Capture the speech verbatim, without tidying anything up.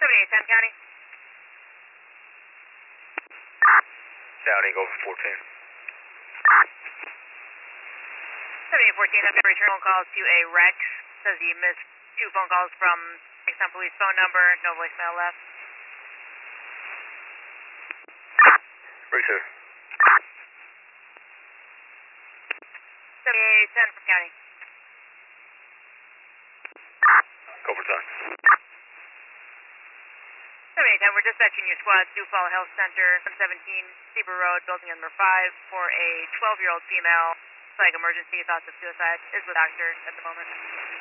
seventy-eight ten County. County, go for fourteen. seventy-eight fourteen, I'm going to return phone calls to a Rex. Says he missed two phone calls from Exxon Police phone number, no voicemail left. Bring two. seventy-eight ten from County. Go for ten. seventy-eight ten, we're dispatching your squad to Fall Health Center, one seventeen Seaver Road, building number five, for a twelve-year-old female. Psych emergency, thoughts of suicide, is with doctor at the moment.